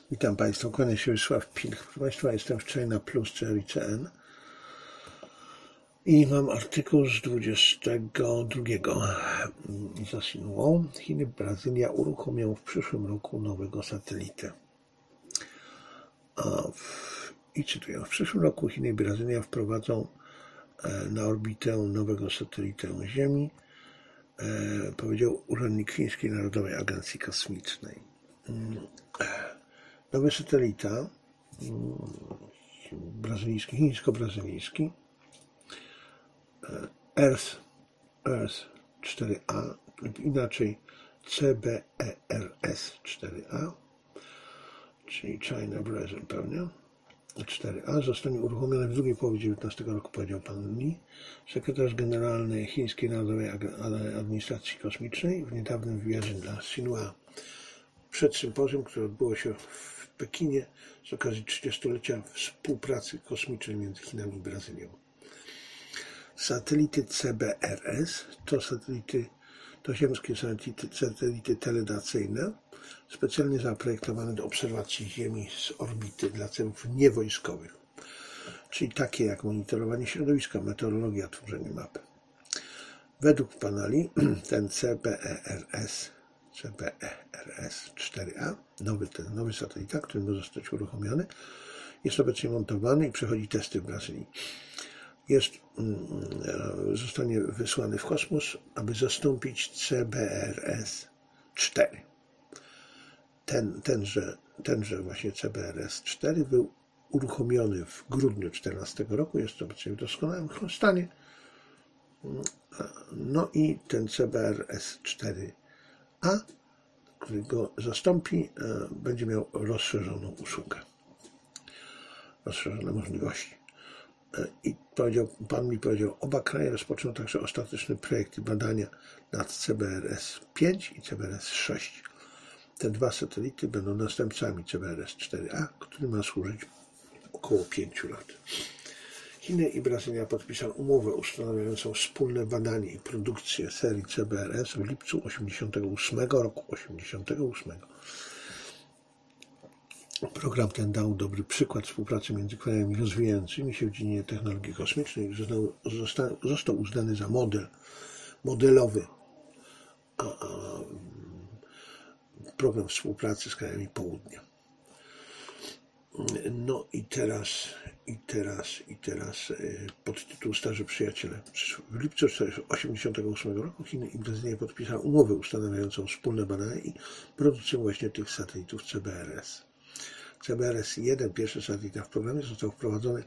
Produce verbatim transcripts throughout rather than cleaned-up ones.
Witam Państwa, kłania się Wiesław Pilch. Proszę Państwa, jestem w China Plus Cherry C N i mam artykuł z dwudziestego drugiego za Xinhua. Chiny, Brazylia uruchomią w przyszłym roku nowego satelitę. I cytuję, w przyszłym roku Chiny i Brazylia wprowadzą na orbitę nowego satelitę Ziemi, powiedział urzędnik Chińskiej Narodowej Agencji Kosmicznej. Nowy satelita brazylijski, chińsko-brazylijski Earth, Earth cztery A lub inaczej C B E R S cztery A, czyli China Brazil pewnie, cztery A, zostanie uruchomiony w drugiej połowie dziewiętnastego roku, powiedział pan Li, sekretarz generalny Chińskiej Narodowej Administracji Kosmicznej w niedawnym wywiadzie dla Xinhua. Przed sympozjum, które odbyło się w Pekinie z okazji trzydziestolecia współpracy kosmicznej między Chinami i Brazylią. Satelity C B R S to satelity, to ziemskie satelity, satelity teledacyjne, specjalnie zaprojektowane do obserwacji Ziemi z orbity dla celów niewojskowych, czyli takie jak monitorowanie środowiska, meteorologia, tworzenie map. Według pana Li ten C B E R S C B E R S cztery A, nowy, ten nowy satelita, który może zostać uruchomiony, jest obecnie montowany i przechodzi testy w Brazylii. Jest, zostanie wysłany w kosmos, aby zastąpić C B E R S cztery. Ten, tenże, tenże właśnie C B E R S cztery był uruchomiony w grudniu dwa tysiące czternastego roku, jest obecnie w doskonałym stanie. No i ten C B E R S cztery A, który go zastąpi, będzie miał rozszerzoną usługę, rozszerzone możliwości. I powiedział, pan mi powiedział, oba kraje rozpoczną także ostateczny projekt i badania nad C B E R S pięć i C B E R S sześć. Te dwa satelity będą następcami C B E R S cztery A, który ma służyć około pięciu lat. Chiny i Brazylia podpisały umowę ustanawiającą wspólne badanie i produkcję serii C B E R S w lipcu osiemdziesiątego ósmego roku. osiemdziesiątego ósmego. Program ten dał dobry przykład współpracy między krajami rozwijającymi się w dziedzinie technologii kosmicznej. Został, został uznany za model, modelowy a, a, program współpracy z krajami południa. No i teraz, i teraz, i teraz podtytuł Starzy Przyjaciele. W lipcu osiemdziesiątego ósmego roku Chiny i Brazylia podpisały umowę ustanawiającą wspólne badania i produkcję właśnie tych satelitów C B E R S. C B E R S jeden, pierwszy satelit w programie, został wprowadzony,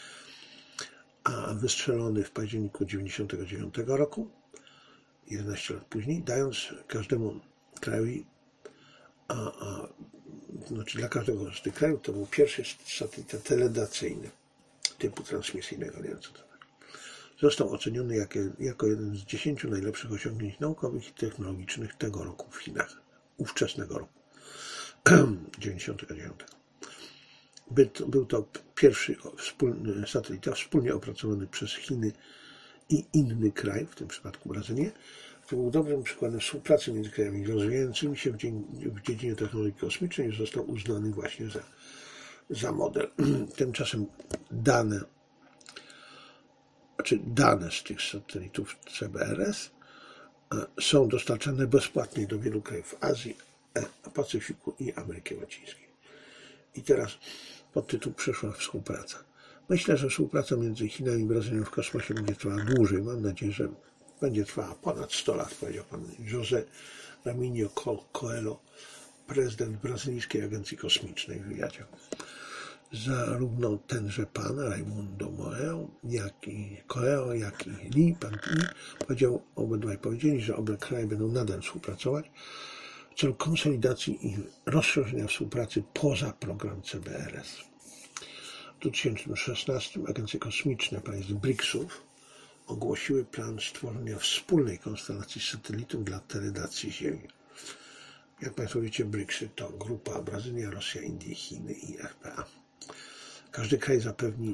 a wystrzelony w październiku dziewięćdziesiątego dziewiątego roku, jedenaście lat później, dając każdemu krajowi, a, a, znaczy dla każdego z tych krajów, to był pierwszy satelita teledacyjny typu transmisyjnego, nie wiem co to jest. Został oceniony jako, jako jeden z dziesięciu najlepszych osiągnięć naukowych i technologicznych tego roku w Chinach, ówczesnego roku, dziewięćdziesiątego dziewiątego. Był to, był to pierwszy wspólny satelita wspólnie opracowany przez Chiny i inny kraj, w tym przypadku Brazylię, który był dobrym przykładem współpracy między krajami rozwijającymi się w, dzień, w dziedzinie technologii kosmicznej i został uznany właśnie za, za model. Tymczasem dane, znaczy dane z tych satelitów C B E R S są dostarczane bezpłatnie do wielu krajów Azji, Pacyfiku i Ameryki Łacińskiej. I teraz podtytuł Przyszła współpraca. Myślę, że współpraca między Chinami i Brazylią w kosmosie będzie trwała dłużej. Mam nadzieję, że będzie trwała ponad sto lat, powiedział pan José Raminho Coelho, prezydent Brazylijskiej Agencji Kosmicznej w wywiadzie. Zarówno tenże pan, Raimundo Moeo, jak i Coelho, jak i Li, pan Li, powiedział, obydwaj powiedzieli, że oba kraje będą nadal współpracować w celu konsolidacji i rozszerzenia współpracy poza program C B E R S. W dwa tysiące szesnastym agencje kosmiczne państw briksów ogłosiły plan stworzenia wspólnej konstelacji satelitów dla teledacji Ziemi. Jak Państwo wiecie, briksy to grupa Brazylia, Rosja, Indie, Chiny i R P A. Każdy kraj zapewni,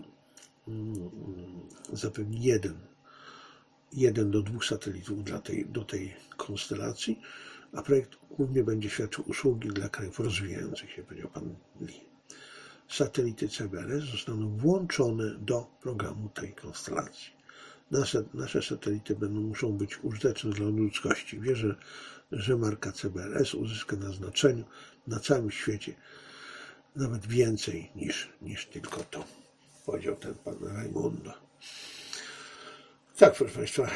zapewni jeden, jeden do dwóch satelitów dla tej, do tej konstelacji, a projekt głównie będzie świadczył usługi dla krajów rozwijających się, powiedział pan Lee. Satelity C B R S zostaną włączone do programu tej konstelacji. Nasze, nasze satelity będą, muszą być użyteczne dla ludzkości. Wierzę, że marka C B R S uzyska na znaczeniu na całym świecie nawet więcej niż, niż tylko to, powiedział ten pan Raimundo. Tak, proszę Państwa,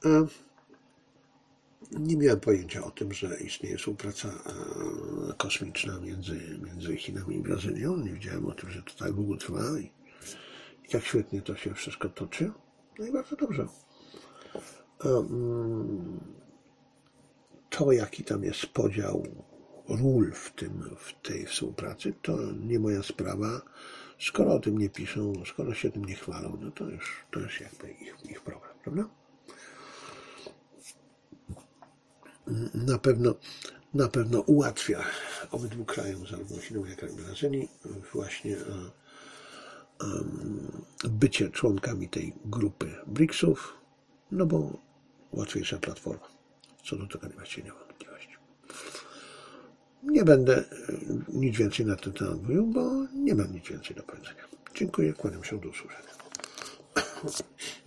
nie miałem pojęcia o tym, że istnieje współpraca kosmiczna między, między Chinami i Brazylią. Nie wiedziałem o tym, że to tak długo trwa i, i tak świetnie to się wszystko toczy. No i bardzo dobrze. To, jaki tam jest podział ról w, tym, w tej współpracy, to nie moja sprawa. Skoro o tym nie piszą, skoro się tym nie chwalą, no to już to jest jakby ich, ich problem, prawda? Na pewno, na pewno ułatwia obydwu krajom, zarówno Chinom, jak i Brazylii, właśnie bycie członkami tej grupy briksów, no bo łatwiejsza platforma. Co do tego właściwie nie ma wątpliwości. Nie będę nic więcej na ten temat mówił, bo nie mam nic więcej do powiedzenia. Dziękuję, kłaniam się, do usłyszenia.